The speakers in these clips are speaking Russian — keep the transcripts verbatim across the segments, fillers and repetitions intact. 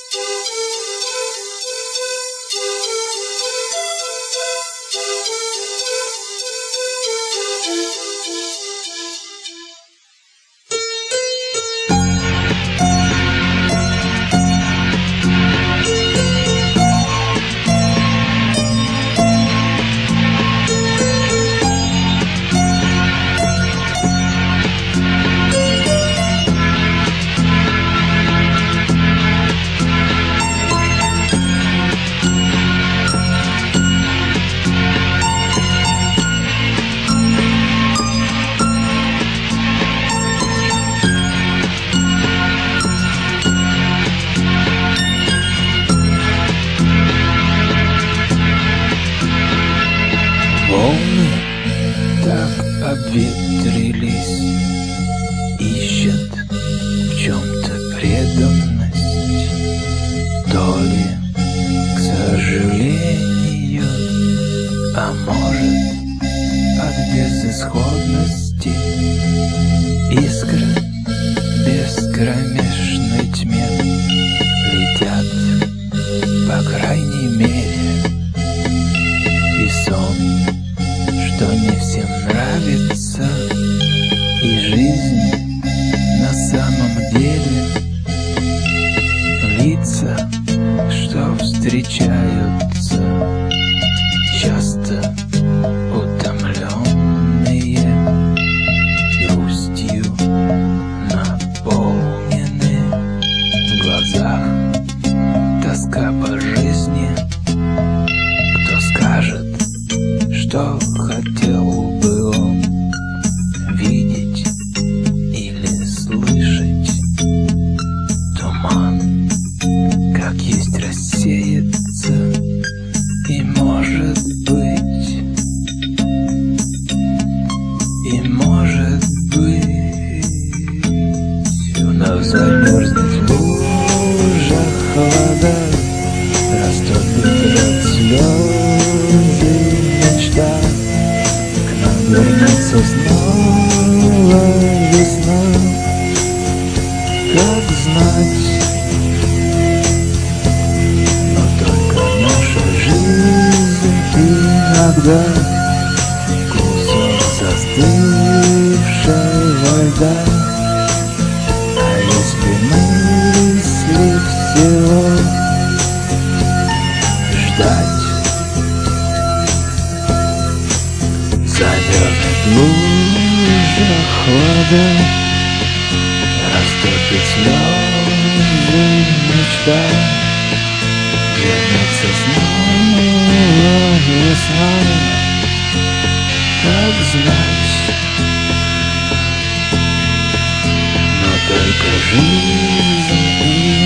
Волны так обветрились, ищут в чем-то преданность, то ли к сожалению, а может от безысходности. Искры в бескромешной тьме летят, по крайней мере, и сон, что не всем нравится, и жизнь на самом деле. Лица, что встречаются, часто утомленные, грустью наполнены, в глазах тоска по жизни. Кто скажет, что хотел бы он видеть или слышать? Туман, как есть, рассеется, и может быть, и может быть вновь замерзнет в лужах вода, растопит рот слезы мечта. К нам вернется снова весна, как знать. Но только наша жизнь иногда кусок застывшего льда. А если мысли всего ждать, замерзнет в лужах вода, растопит слезы мечта. Вернется снова весна, как знать. Но только жизнь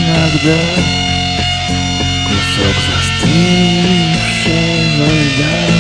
иногда кусок застывшего льда.